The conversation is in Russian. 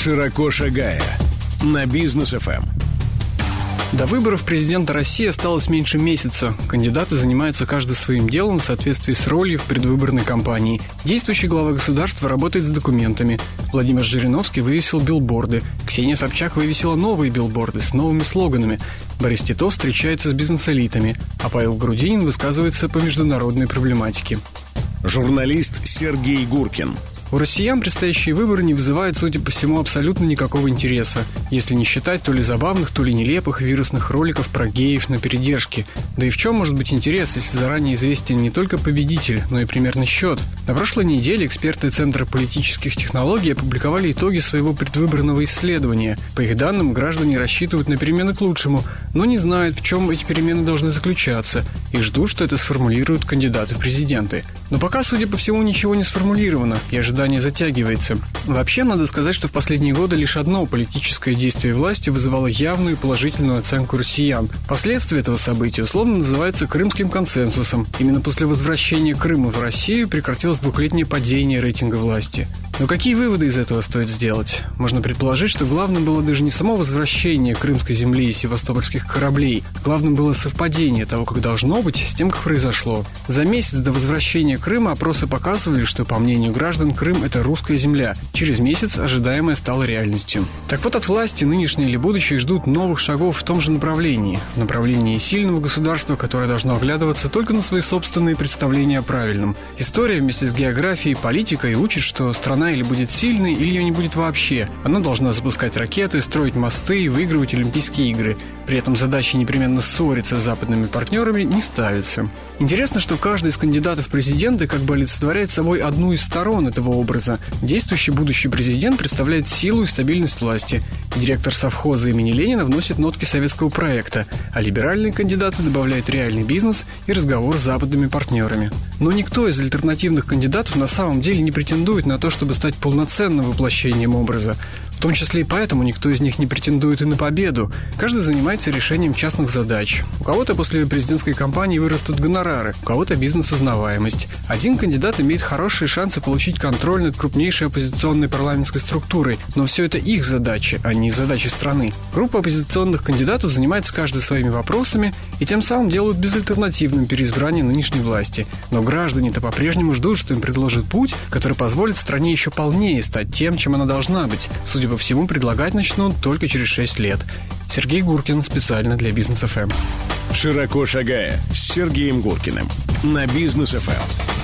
«Широко шагая» на Бизнес ФМ. До выборов президента России осталось меньше месяца. Кандидаты занимаются каждый своим делом в соответствии с ролью в предвыборной кампании. Действующий глава государства работает с документами. Владимир Жириновский вывесил билборды. Ксения Собчак вывесила новые билборды с новыми слоганами. Борис Титов встречается с бизнес-элитами, а Павел Грудинин высказывается по международной проблематике. Журналист Сергей Гуркин. У россиян предстоящие выборы не вызывают, судя по всему, абсолютно никакого интереса, если не считать то ли забавных, то ли нелепых вирусных роликов про геев на передержке. Да и в чем может быть интерес, если заранее известен не только победитель, но и примерный счет? На прошлой неделе эксперты Центра политических технологий опубликовали итоги своего предвыборного исследования. По их данным, граждане рассчитывают на перемены к лучшему, но не знают, в чем эти перемены должны заключаться, и ждут, что это сформулируют кандидаты в президенты. Но пока, судя по всему, ничего не сформулировано, и ожидание затягивается. Вообще, надо сказать, что в последние годы лишь одно политическое действие власти вызывало явную положительную оценку россиян. Последствия этого события условно называются Крымским консенсусом. Именно после возвращения Крыма в Россию прекратилось двухлетнее падение рейтинга власти. Но какие выводы из этого стоит сделать? Можно предположить, что главным было даже не само возвращение крымской земли и севастопольских кораблей. Главным было совпадение того, как должно быть, с тем, как произошло. За месяц до возвращения Крыма опросы показывали, что, по мнению граждан, Крым – это русская земля. Через месяц ожидаемое стало реальностью. Так вот, от власти, нынешней или будущей, ждут новых шагов в том же направлении. В направлении сильного государства, которое должно оглядываться только на свои собственные представления о правильном. История вместе с географией и политикой учит, что страна или будет сильной, или ее не будет вообще. Она должна запускать ракеты, строить мосты и выигрывать Олимпийские игры. При этом задача непременно ссориться с западными партнерами не ставится. Интересно, что каждый из кандидатов в президенты как бы олицетворяет собой одну из сторон этого образа. Действующий будущий президент представляет силу и стабильность власти. Директор совхоза имени Ленина вносит нотки советского проекта, а либеральные кандидаты добавляют реальный бизнес и разговор с западными партнерами. Но никто из альтернативных кандидатов на самом деле не претендует на то, чтобы стать полноценным воплощением образа. В том числе и поэтому никто из них не претендует и на победу. Каждый занимается решением частных задач. У кого-то после президентской кампании вырастут гонорары, у кого-то бизнес-узнаваемость. Один кандидат имеет хорошие шансы получить контроль над крупнейшей оппозиционной парламентской структурой, но все это их задачи, а не задачи страны. Группа оппозиционных кандидатов занимается каждый своими вопросами и тем самым делают безальтернативным переизбрание нынешней власти. Но граждане-то по-прежнему ждут, что им предложат путь, который позволит стране еще полнее стать тем, чем она должна быть. Судя по всему, предлагать начнут только через 6 лет. Сергей Гуркин специально для Бизнес ФМ. «Широко шагая» с Сергеем Гуркиным на Бизнес ФМ.